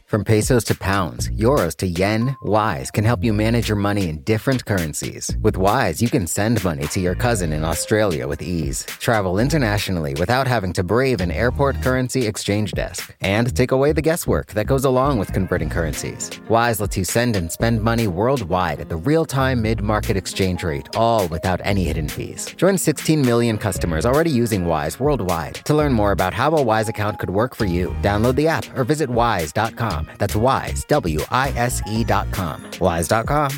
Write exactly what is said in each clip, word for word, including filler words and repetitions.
From pesos to pounds, euros to yen, Wise can help you manage your money in different currencies. With Wise, you can send money to your cousin in Australia with ease, travel internationally without having to brave an airport currency exchange desk, and take away the guesswork that goes along with converting currencies. Wise lets you send and spend money worldwide at the real-time mid-market exchange rate, all without any hidden fees. Join sixteen million customers already using Wise worldwide. To learn more about how a Wise account could work for you, download the app or visit wise dot com. That's Wise, W I S E dot com. Wise dot com.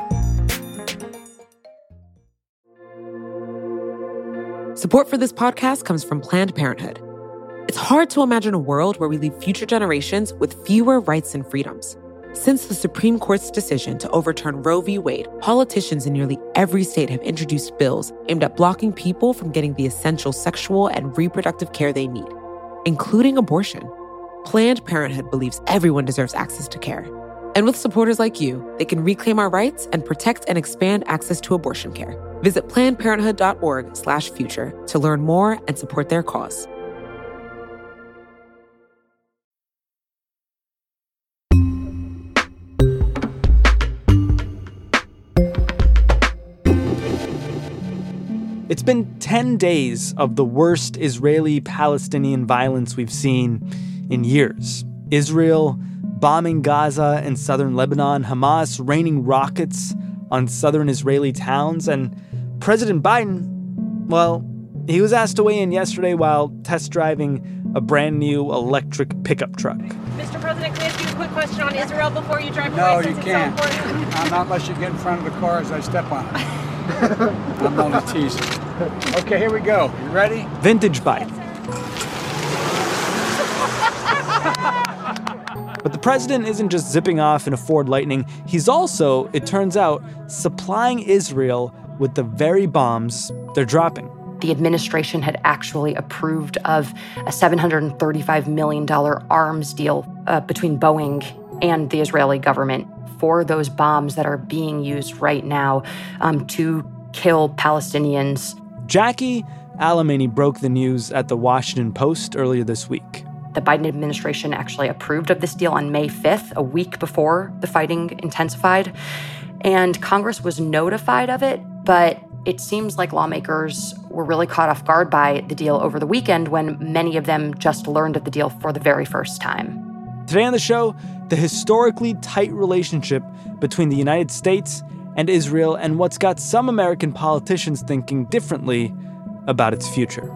Support for this podcast comes from Planned Parenthood. It's hard to imagine a world where we leave future generations with fewer rights and freedoms. Since the Supreme Court's decision to overturn Roe v. Wade, politicians in nearly every state have introduced bills aimed at blocking people from getting the essential sexual and reproductive care they need, including abortion. Planned Parenthood believes everyone deserves access to care. And with supporters like you, they can reclaim our rights and protect and expand access to abortion care. Visit planned parenthood dot org slash future to learn more and support their cause. It's been ten days of the worst Israeli-Palestinian violence we've seen in years. Israel bombing Gaza and southern Lebanon, Hamas raining rockets on southern Israeli towns, and President Biden, well, he was asked to weigh in yesterday while test driving a brand new electric pickup truck. Mister President, can I ask you a quick question on Israel before you drive away? No, since you it's can't. so important? Uh, not unless you get in front of the car as I step on it. I'm only teasing. Okay, here we go. You ready? Vintage bike. But the president isn't just zipping off in a Ford Lightning. He's also, it turns out, supplying Israel with the very bombs they're dropping. The administration had actually approved of a seven hundred thirty-five million dollars arms deal uh, between Boeing and the Israeli government for those bombs that are being used right now um, to kill Palestinians. Jackie Alemany broke the news at the Washington Post earlier this week. The Biden administration actually approved of this deal on May fifth, a week before the fighting intensified. And Congress was notified of it, but it seems like lawmakers were really caught off guard by the deal over the weekend when many of them just learned of the deal for the very first time. Today on the show, the historically tight relationship between the United States and Israel and what's got some American politicians thinking differently about its future.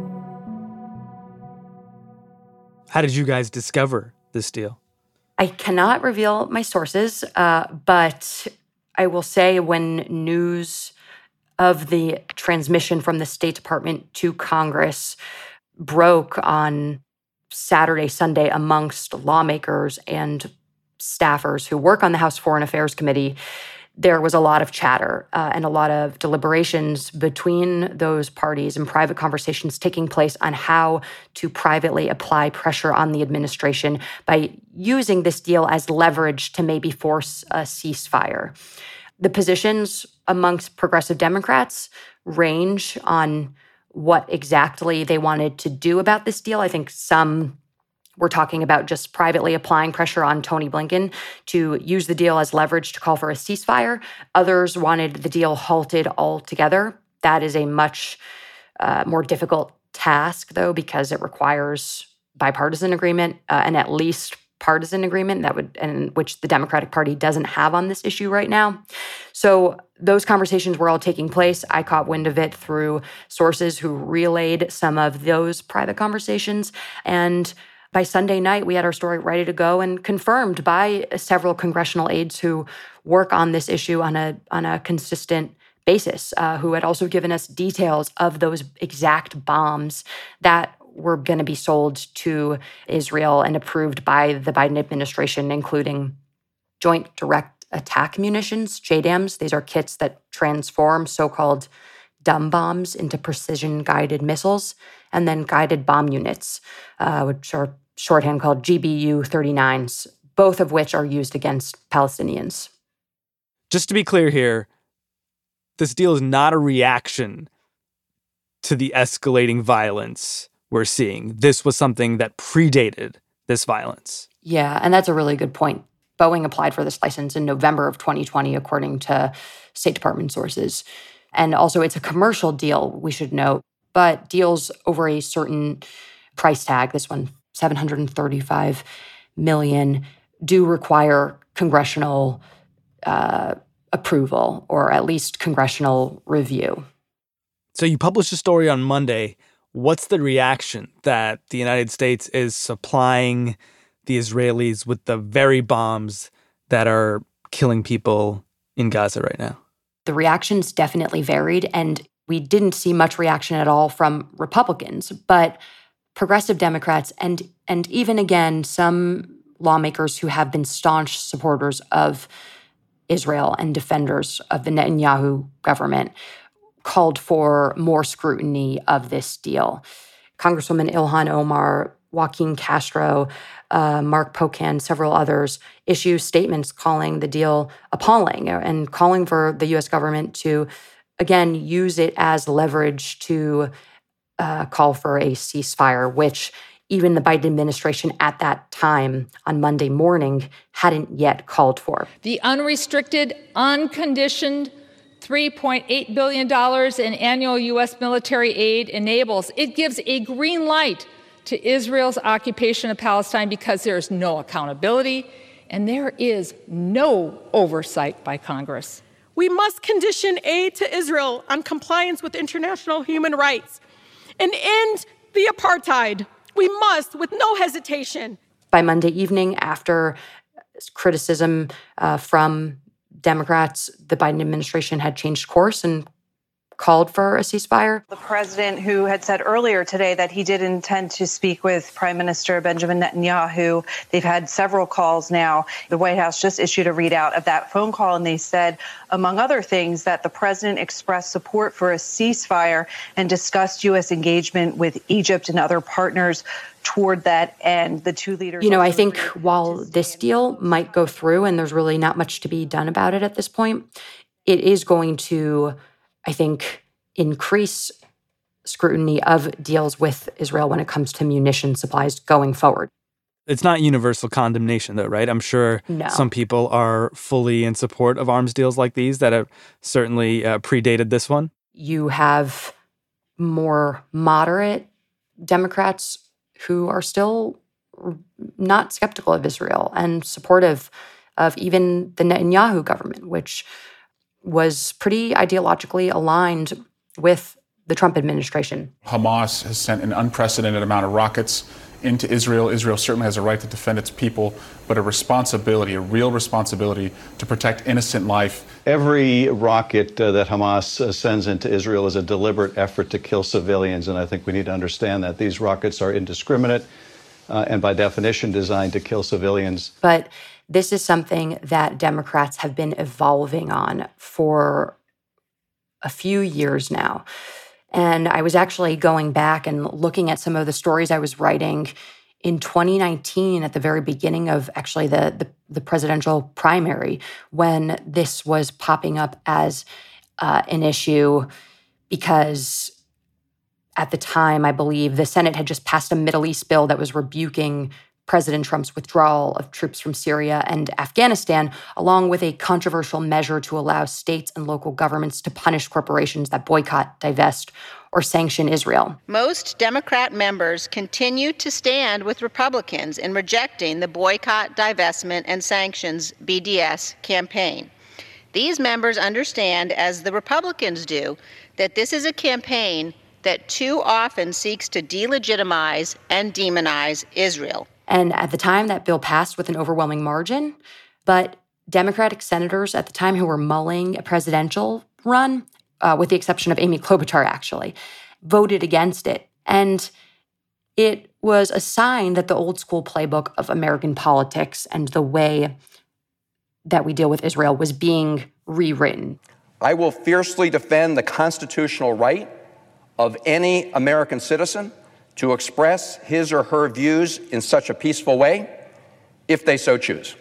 How did you guys discover this deal? I cannot reveal my sources, uh, but I will say when news of the transmission from the State Department to Congress broke on Saturday, Sunday amongst lawmakers and staffers who work on the House Foreign Affairs Committee, there was a lot of chatter uh, and a lot of deliberations between those parties and private conversations taking place on how to privately apply pressure on the administration by using this deal as leverage to maybe force a ceasefire. The positions amongst progressive Democrats range on what exactly they wanted to do about this deal. I think some were talking about just privately applying pressure on Tony Blinken to use the deal as leverage to call for a ceasefire. Others wanted the deal halted altogether. That is a much uh, more difficult task, though, because it requires bipartisan agreement uh, and at least partisan agreement that would, and which the Democratic Party doesn't have on this issue right now. So those conversations were all taking place. I caught wind of it through sources who relayed some of those private conversations. And by Sunday night, we had our story ready to go and confirmed by several congressional aides who work on this issue on a on a consistent basis, uh, who had also given us details of those exact bombs that were going to be sold to Israel and approved by the Biden administration, including Joint Direct Attack Munitions, J DAMs. These are kits that transform so-called dumb bombs into precision-guided missiles, and then guided bomb units, uh, which are shorthand called G B U thirty-nines, both of which are used against Palestinians. Just to be clear here, this deal is not a reaction to the escalating violence we're seeing. This was something that predated this violence. Yeah, and that's a really good point. Boeing applied for this license in November of twenty twenty, according to State Department sources. And also, it's a commercial deal, we should note, but deals over a certain price tag, this one, seven hundred thirty-five million dollars, do require congressional uh, approval, or at least congressional review. So you published a story on Monday. What's the reaction that the United States is supplying the Israelis with the very bombs that are killing people in Gaza right now? The reactions definitely varied, and we didn't see much reaction at all from Republicans, but progressive Democrats and and even again some lawmakers who have been staunch supporters of Israel and defenders of the Netanyahu government called for more scrutiny of this deal. Congresswoman Ilhan Omar, Joaquin Castro, uh, Mark Pocan, several others issue statements calling the deal appalling and calling for the U S government to, again, use it as leverage to uh, call for a ceasefire, which even the Biden administration at that time on Monday morning hadn't yet called for. The unrestricted, unconditioned three point eight billion dollars in annual U S military aid enables, it gives a green light to Israel's occupation of Palestine because there is no accountability and there is no oversight by Congress. We must condition aid to Israel on compliance with international human rights and end the apartheid. We must, with no hesitation. By Monday evening, after criticism uh, from Democrats, the Biden administration had changed course and called for a ceasefire. The president, who had said earlier today that he did intend to speak with Prime Minister Benjamin Netanyahu, they've had several calls now. The White House just issued a readout of that phone call, and they said, among other things, that the president expressed support for a ceasefire and discussed U S engagement with Egypt and other partners toward that end. The two leaders... You know, I think while this deal might go through and there's really not much to be done about it at this point, it is going to, I think, increase scrutiny of deals with Israel when it comes to munition supplies going forward. It's not universal condemnation, though, right? I'm sure no. some people are fully in support of arms deals like these that have certainly uh, predated this one. You have more moderate Democrats who are still not skeptical of Israel and supportive of even the Netanyahu government, which was pretty ideologically aligned with the Trump administration. Hamas has sent an unprecedented amount of rockets into Israel. Israel certainly has a right to defend its people, but a responsibility, a real responsibility to protect innocent life. Every rocket uh, that Hamas uh, sends into Israel is a deliberate effort to kill civilians, and I think we need to understand that. These rockets are indiscriminate uh, and by definition designed to kill civilians. But this is something that Democrats have been evolving on for a few years now. And I was actually going back and looking at some of the stories I was writing in twenty nineteen at the very beginning of actually the, the, the presidential primary when this was popping up as uh, an issue because at the time, I believe, the Senate had just passed a Middle East bill that was rebuking President Trump's withdrawal of troops from Syria and Afghanistan, along with a controversial measure to allow states and local governments to punish corporations that boycott, divest, or sanction Israel. Most Democrat members continue to stand with Republicans in rejecting the boycott, divestment, and sanctions B D S campaign. These members understand, as the Republicans do, that this is a campaign that too often seeks to delegitimize and demonize Israel. And at the time, that bill passed with an overwhelming margin. But Democratic senators at the time who were mulling a presidential run, uh, with the exception of Amy Klobuchar, actually, voted against it. And it was a sign that the old school playbook of American politics and the way that we deal with Israel was being rewritten. I will fiercely defend the constitutional right of any American citizen to express his or her views in such a peaceful way, if they so choose.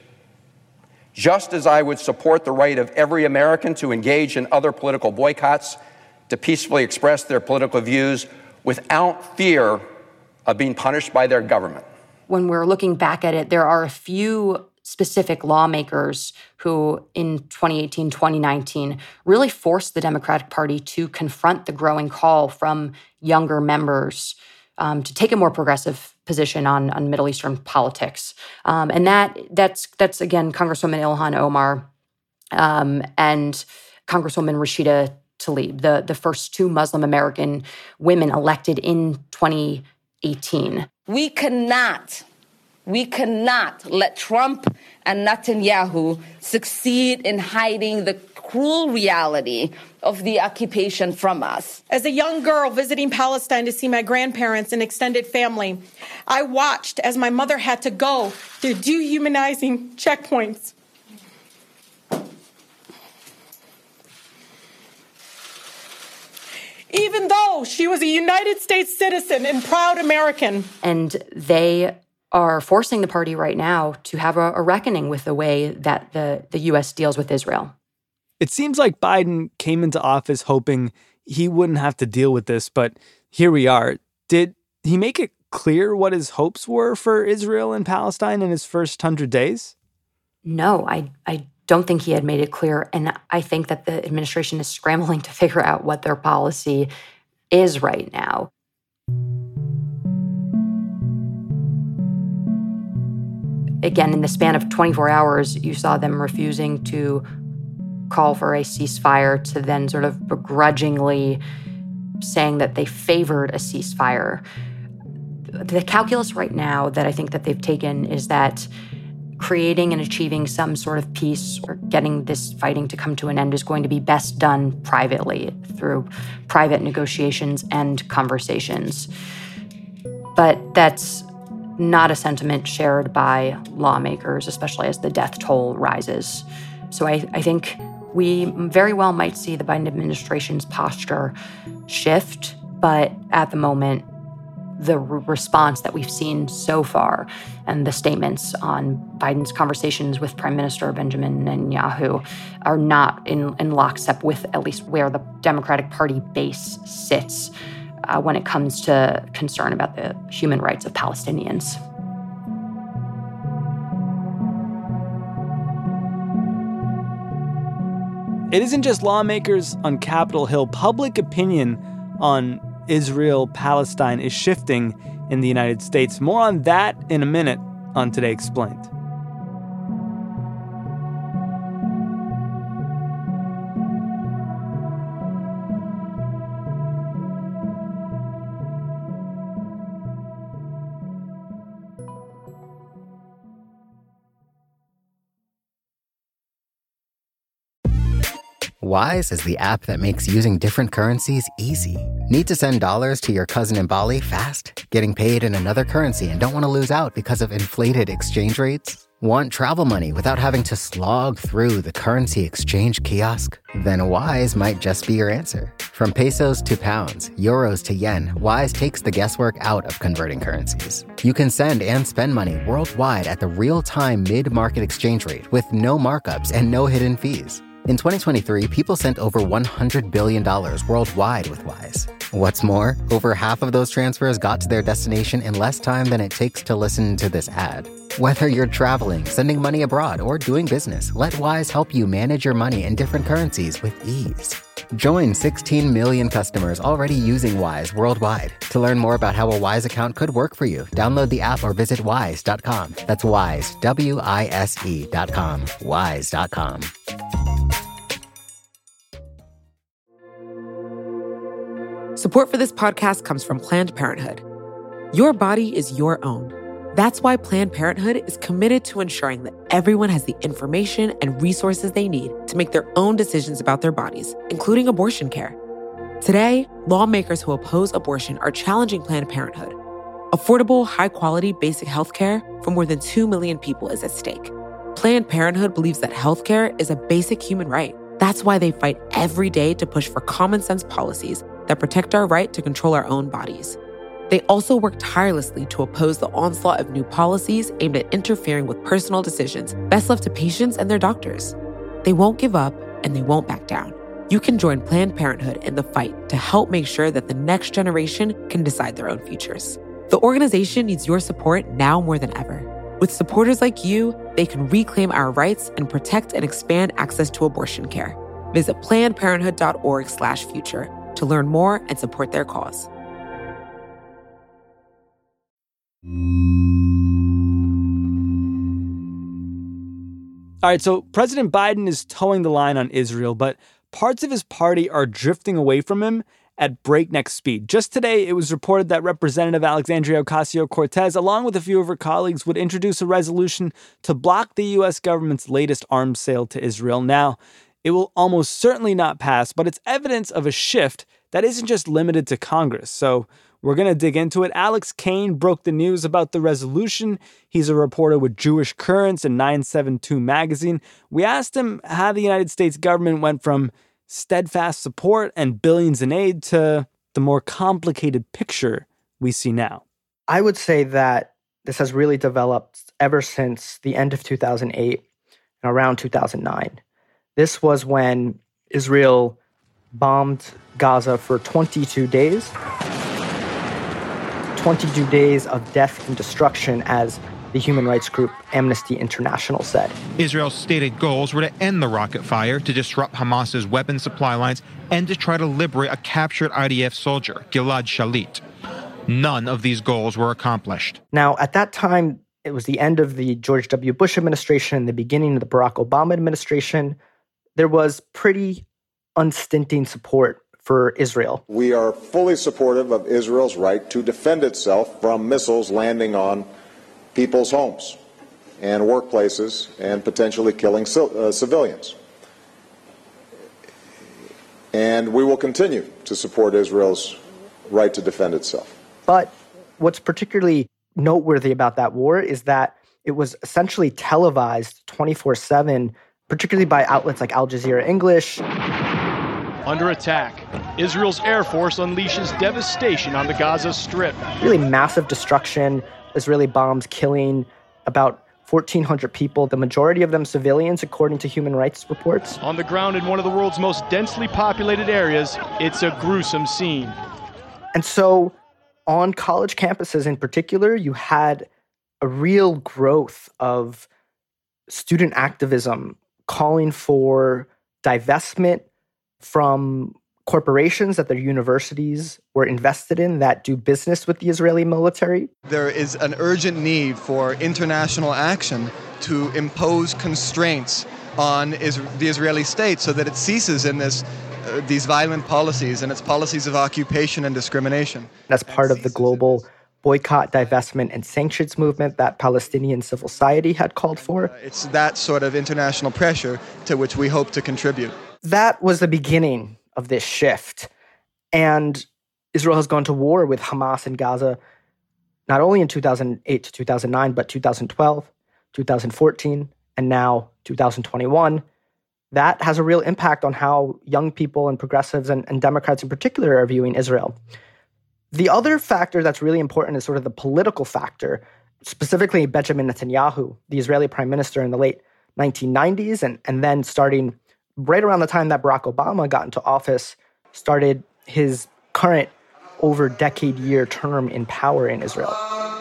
Just as I would support the right of every American to engage in other political boycotts, to peacefully express their political views without fear of being punished by their government. when we're looking back at it, there are a few specific lawmakers who in twenty eighteen, twenty nineteen really forced the Democratic Party to confront the growing call from younger members um, to take a more progressive position on, on Middle Eastern politics. Um, and that that's, that's again, Congresswoman Ilhan Omar um, and Congresswoman Rashida Tlaib, the, the first two Muslim American women elected in twenty eighteen. We cannot, we cannot let Trump and Netanyahu succeed in hiding the cruel reality of the occupation from us. As a young girl visiting Palestine to see my grandparents and extended family, I watched as my mother had to go through dehumanizing checkpoints. Even though she was a United States citizen and proud American. And they are forcing the party right now to have a, a reckoning with the way that the, the U S deals with Israel. It seems like Biden came into office hoping he wouldn't have to deal with this, but here we are. Did he make it clear what his hopes were for Israel and Palestine in his first hundred days? No, I, I don't think he had made it clear. And I think that the administration is scrambling to figure out what their policy is right now. Again, in the span of twenty-four hours, you saw them refusing to call for a ceasefire to then sort of begrudgingly saying that they favored a ceasefire. The calculus right now that I think that they've taken is that creating and achieving some sort of peace or getting this fighting to come to an end is going to be best done privately through private negotiations and conversations. But that's not a sentiment shared by lawmakers, especially as the death toll rises. So I, I think we very well might see the Biden administration's posture shift, but at the moment, the r- response that we've seen so far and the statements on Biden's conversations with Prime Minister Benjamin Netanyahu are not in, in lockstep with at least where the Democratic Party base sits uh, when it comes to concern about the human rights of Palestinians. It isn't just lawmakers on Capitol Hill. Public opinion on Israel-Palestine is shifting in the United States. More on that in a minute on Today Explained. Wise is the app that makes using different currencies easy. Need to send dollars to your cousin in Bali fast? Getting paid in another currency and don't want to lose out because of inflated exchange rates? Want travel money without having to slog through the currency exchange kiosk? Then Wise might just be your answer. From pesos to pounds, euros to yen, Wise takes the guesswork out of converting currencies. You can send and spend money worldwide at the real-time mid-market exchange rate with no markups and no hidden fees. In twenty twenty-three, people sent over one hundred billion dollars worldwide with Wise. What's more, over half of those transfers got to their destination in less time than it takes to listen to this ad. Whether you're traveling, sending money abroad, or doing business, let Wise help you manage your money in different currencies with ease. Join sixteen million customers already using Wise worldwide. To learn more about how a Wise account could work for you, download the app or visit wise dot com. That's Wise, W I S E dot com, wise dot com. Support for this podcast comes from Planned Parenthood. Your body is your own. That's why Planned Parenthood is committed to ensuring that everyone has the information and resources they need to make their own decisions about their bodies, including abortion care. Today, lawmakers who oppose abortion are challenging Planned Parenthood. Affordable, high-quality basic health care for more than two million people is at stake. Planned Parenthood believes that health care is a basic human right. That's why they fight every day to push for common-sense policies that protect our right to control our own bodies. They also work tirelessly to oppose the onslaught of new policies aimed at interfering with personal decisions best left to patients and their doctors. They won't give up, and they won't back down. You can join Planned Parenthood in the fight to help make sure that the next generation can decide their own futures. The organization needs your support now more than ever. With supporters like you, they can reclaim our rights and protect and expand access to abortion care. Visit plannedparenthood.org slash future to learn more and support their cause. All right, so President Biden is towing the line on Israel, but parts of his party are drifting away from him at breakneck speed. Just today, it was reported that Representative Alexandria Ocasio-Cortez, along with a few of her colleagues, would introduce a resolution to block the U S government's latest arms sale to Israel. Now, it will almost certainly not pass, but it's evidence of a shift that isn't just limited to Congress. So we're going to dig into it. Alex Kane broke the news about the resolution. He's a reporter with Jewish Currents and nine seventy-two magazine. We asked him how the United States government went from steadfast support and billions in aid to the more complicated picture we see now. I would say that this has really developed ever since the end of two thousand eight and around two thousand nine. This was when Israel bombed Gaza for twenty-two days. twenty-two days of death and destruction, as the human rights group Amnesty International said. Israel's stated goals were to end the rocket fire, to disrupt Hamas's weapon supply lines, and to try to liberate a captured I D F soldier, Gilad Shalit. None of these goals were accomplished. Now, at that time, it was the end of the George W. Bush administration and the beginning of the Barack Obama administration. There was pretty unstinting support for Israel. We are fully supportive of Israel's right to defend itself from missiles landing on people's homes and workplaces and potentially killing uh, civilians. And we will continue to support Israel's right to defend itself. But what's particularly noteworthy about that war is that it was essentially televised twenty-four seven, particularly by outlets like Al Jazeera English. Under attack, Israel's Air Force unleashes devastation on the Gaza Strip. Really massive destruction, Israeli bombs killing about fourteen hundred people, the majority of them civilians, according to human rights reports. On the ground in one of the world's most densely populated areas, it's a gruesome scene. And so on college campuses in particular, you had a real growth of student activism calling for divestment from corporations that their universities were invested in that do business with the Israeli military. There is an urgent need for international action to impose constraints on is- the Israeli state so that it ceases in this uh, these violent policies and its policies of occupation and discrimination. As part of the global boycott, divestment, and sanctions movement that Palestinian civil society had called for. Uh, it's that sort of international pressure to which we hope to contribute. That was the beginning of this shift. And Israel has gone to war with Hamas in Gaza, not only in two thousand eight to two thousand nine, but two thousand twelve, two thousand fourteen, and now two thousand twenty-one. That has a real impact on how young people and progressives and, and Democrats in particular are viewing Israel. The other factor that's really important is sort of the political factor, specifically Benjamin Netanyahu, the Israeli prime minister in the late nineteen nineties, and, and then starting right around the time that Barack Obama got into office, started his current over-decade-year term in power in Israel.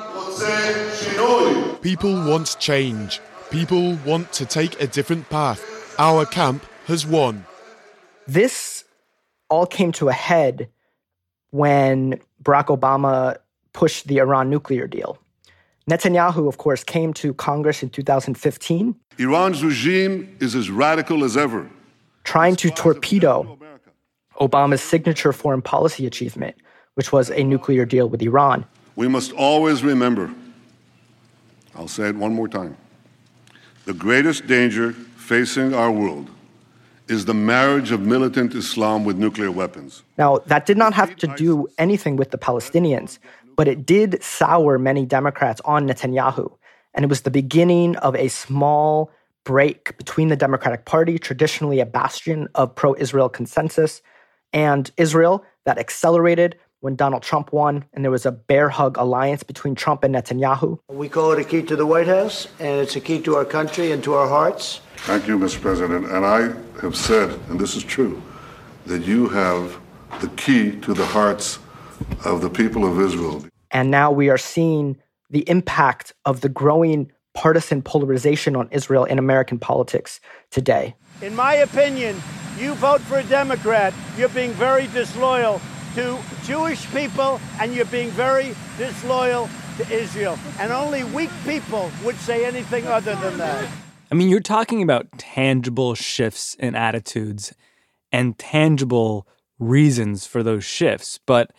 People want change. People want to take a different path. Our camp has won. This all came to a head when Barack Obama pushed the Iran nuclear deal. Netanyahu, of course, came to Congress in two thousand fifteen. Iran's regime is as radical as ever, trying to torpedo Obama's signature foreign policy achievement, which was a nuclear deal with Iran. We must always remember, I'll say it one more time, the greatest danger facing our world is the marriage of militant Islam with nuclear weapons. Now, that did not have to do anything with the Palestinians, but it did sour many Democrats on Netanyahu. And it was the beginning of a small break between the Democratic Party, traditionally a bastion of pro-Israel consensus, and Israel that accelerated when Donald Trump won, and there was a bear hug alliance between Trump and Netanyahu. We call it a key to the White House, and it's a key to our country and to our hearts. Thank you, Mister President. And I have said, and this is true, that you have the key to the hearts of the people of Israel. And now we are seeing the impact of the growing partisan polarization on Israel in American politics today. In my opinion, you vote for a Democrat, you're being very disloyal to Jewish people, and you're being very disloyal to Israel. And only weak people would say anything other than that. I mean, you're talking about tangible shifts in attitudes and tangible reasons for those shifts. But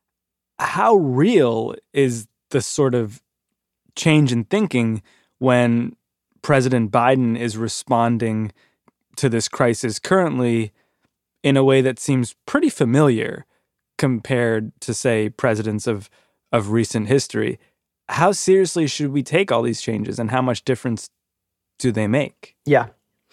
how real is the sort of change in thinking when President Biden is responding to this crisis currently in a way that seems pretty familiar compared to, say, presidents of, of recent history? How seriously should we take all these changes, and how much difference do they make? Yeah.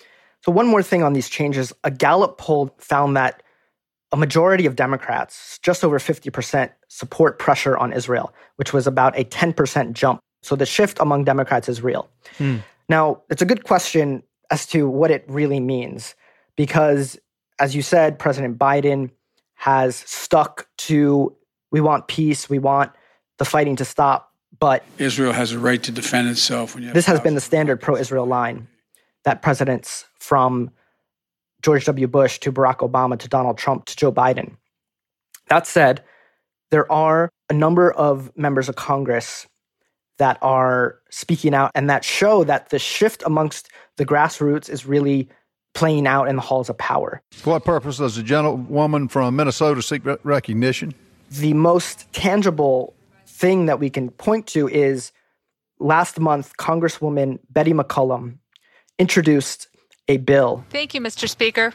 So one more thing on these changes. A Gallup poll found that a majority of Democrats, just over fifty percent, support pressure on Israel, which was about a ten percent jump. So the shift among Democrats is real. Hmm. Now, it's a good question as to what it really means, because, as you said, President Biden has stuck to, we want peace, we want the fighting to stop, but Israel has a right to defend itself. When you have this has been the standard pro-Israel line that presidents from George W. Bush to Barack Obama to Donald Trump to Joe Biden. That said, there are a number of members of Congress that are speaking out and that show that the shift amongst the grassroots is really playing out in the halls of power. For what purpose does a gentlewoman from Minnesota seek re- recognition? The most tangible thing that we can point to is last month, Congresswoman Betty McCollum introduced a bill. Thank you, Mister Speaker.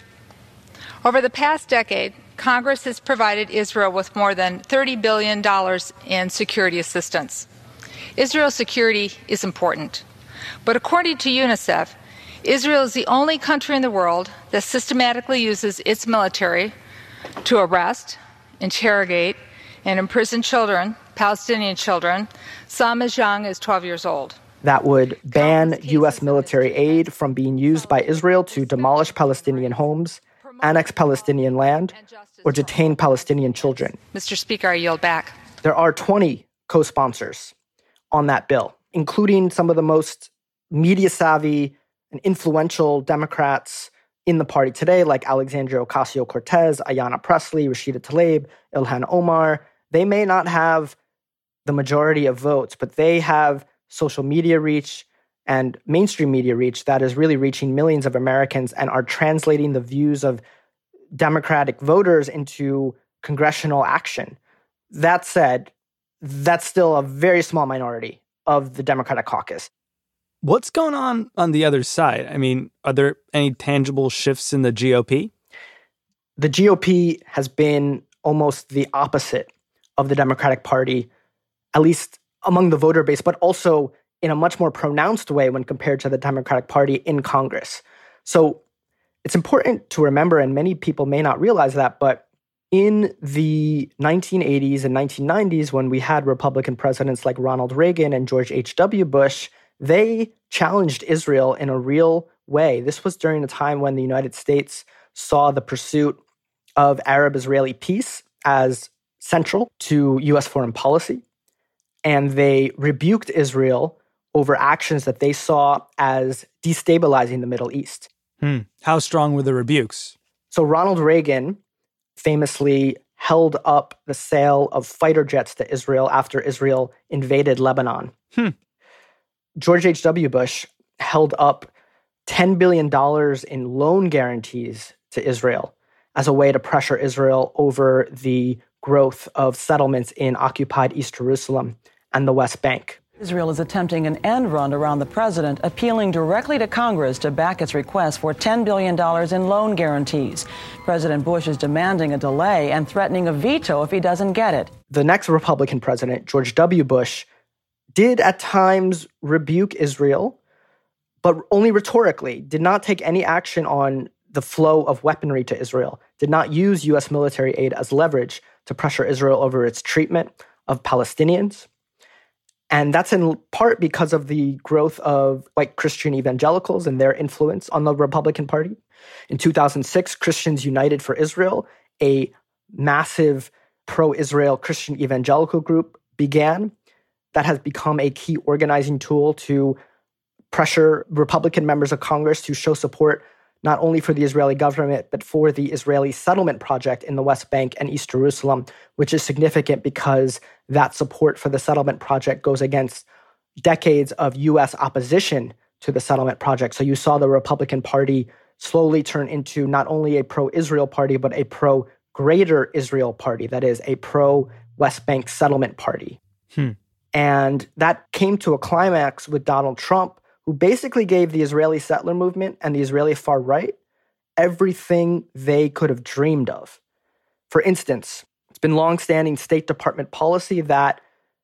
Over the past decade, Congress has provided Israel with more than thirty billion dollars in security assistance. Israel's security is important. But according to UNICEF, Israel is the only country in the world that systematically uses its military to arrest, interrogate, and imprison children, Palestinian children, some as young as twelve years old. That would ban U S military aid from being used by Israel to demolish Palestinian homes, annex Palestinian land, or detain Palestinian children. Mister Speaker, I yield back. There are twenty co-sponsors on that bill, including some of the most media-savvy and influential Democrats in the party today, like Alexandria Ocasio-Cortez, Ayanna Pressley, Rashida Tlaib, Ilhan Omar. They may not have the majority of votes, but they have social media reach and mainstream media reach that is really reaching millions of Americans and are translating the views of Democratic voters into congressional action. That said, that's still a very small minority of the Democratic caucus. What's going on on the other side? I mean, are there any tangible shifts in the G O P? The G O P has been almost the opposite of the Democratic Party, at least among the voter base, but also in a much more pronounced way when compared to the Democratic Party in Congress. So it's important to remember, and many people may not realize that, but in the nineteen eighties and nineteen nineties, when we had Republican presidents like Ronald Reagan and George H W. Bush, they challenged Israel in a real way. This was during a time when the United States saw the pursuit of Arab-Israeli peace as central to U S foreign policy. And they rebuked Israel over actions that they saw as destabilizing the Middle East. Hmm. How strong were the rebukes? So Ronald Reagan famously held up the sale of fighter jets to Israel after Israel invaded Lebanon. Hmm. George H W. Bush held up ten billion dollars in loan guarantees to Israel as a way to pressure Israel over the growth of settlements in occupied East Jerusalem and the West Bank. Israel is attempting an end run around the president, appealing directly to Congress to back its request for ten billion dollars in loan guarantees. President Bush is demanding a delay and threatening a veto if he doesn't get it. The next Republican president, George W. Bush, did at times rebuke Israel, but only rhetorically, did not take any action on the flow of weaponry to Israel, did not use U S military aid as leverage to pressure Israel over its treatment of Palestinians. And that's in part because of the growth of white Christian evangelicals and their influence on the Republican Party. In two thousand six, Christians United for Israel, a massive pro-Israel Christian evangelical group, began, that has become a key organizing tool to pressure Republican members of Congress to show support not only for the Israeli government, but for the Israeli settlement project in the West Bank and East Jerusalem, which is significant because that support for the settlement project goes against decades of U S opposition to the settlement project. So you saw the Republican Party slowly turn into not only a pro-Israel party, but a pro-Greater Israel party, that is, a pro-West Bank settlement party. Hmm. And that came to a climax with Donald Trump, who basically gave the Israeli settler movement and the Israeli far right everything they could have dreamed of. For instance, it's been longstanding State Department policy that,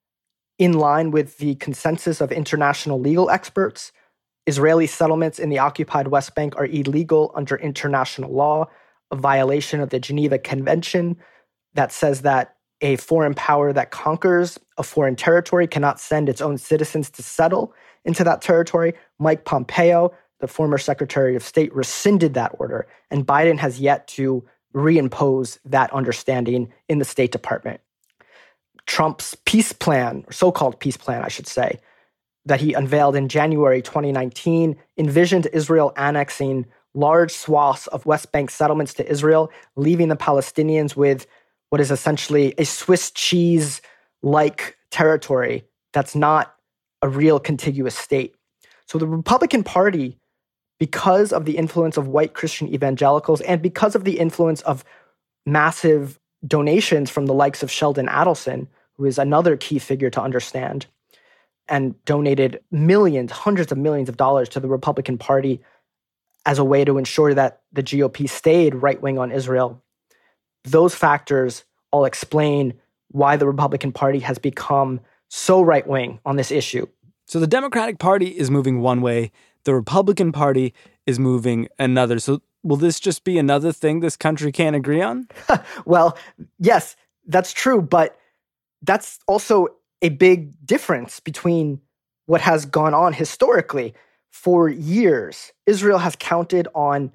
in line with the consensus of international legal experts, Israeli settlements in the occupied West Bank are illegal under international law, a violation of the Geneva Convention that says that a foreign power that conquers a foreign territory cannot send its own citizens to settle into that territory. Mike Pompeo, the former Secretary of State, rescinded that order, and Biden has yet to reimpose that understanding in the State Department. Trump's peace plan, or so-called peace plan, I should say, that he unveiled in January twenty nineteen, envisioned Israel annexing large swaths of West Bank settlements to Israel, leaving the Palestinians with what is essentially a Swiss cheese-like territory that's not a real contiguous state. So the Republican Party, because of the influence of white Christian evangelicals and because of the influence of massive donations from the likes of Sheldon Adelson, who is another key figure to understand, and donated millions, hundreds of millions of dollars to the Republican Party as a way to ensure that the G O P stayed right-wing on Israel. Those factors all explain why the Republican Party has become so right-wing on this issue. So the Democratic Party is moving one way, the Republican Party is moving another. So will this just be another thing this country can't agree on? Well, yes, that's true, but that's also a big difference between what has gone on historically. For years, Israel has counted on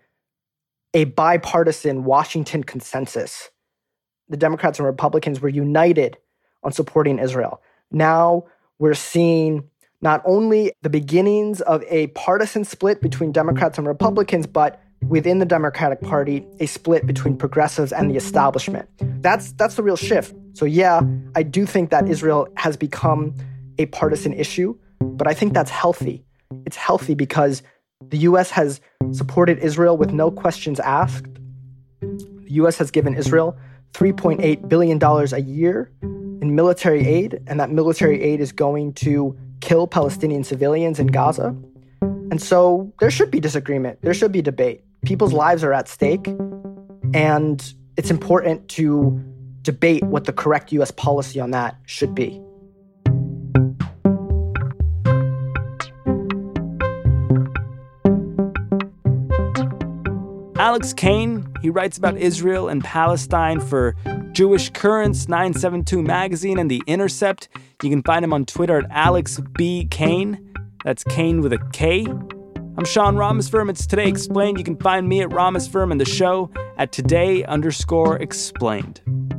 a bipartisan Washington consensus. The Democrats and Republicans were united on supporting Israel. Now we're seeing not only the beginnings of a partisan split between Democrats and Republicans, but within the Democratic Party, a split between progressives and the establishment. That's that's the real shift. So yeah, I do think that Israel has become a partisan issue, but I think that's healthy. It's healthy because the U S has supported Israel with no questions asked. The U S has given Israel three point eight billion dollars a year in military aid, and that military aid is going to kill Palestinian civilians in Gaza. And so there should be disagreement. There should be debate. People's lives are at stake, and it's important to debate what the correct U S policy on that should be. Alex Kane, he writes about Israel and Palestine for Jewish Currents, nine seventy-two Magazine, and The Intercept. You can find him on Twitter at Alex B. Kane. That's Kane with a K. I'm Sean Rameswaram. It's Today Explained. You can find me at Rameswaram and the show at Today underscore Explained.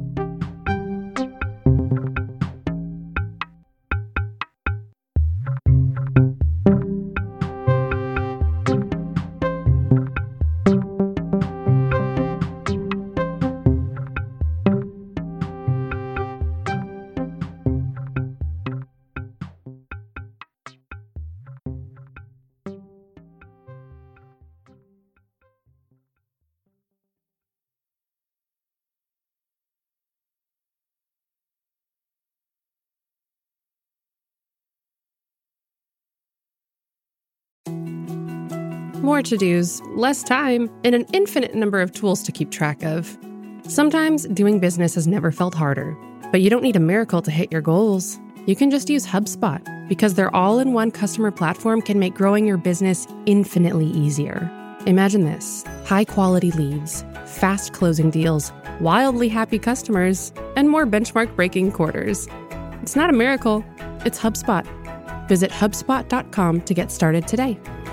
More to-dos, less time, and an infinite number of tools to keep track of. Sometimes doing business has never felt harder, but you don't need a miracle to hit your goals. You can just use HubSpot, because their all-in-one customer platform can make growing your business infinitely easier. Imagine this: high-quality leads, fast closing deals, wildly happy customers, and more benchmark-breaking quarters. It's not a miracle, it's HubSpot. Visit HubSpot dot com to get started today.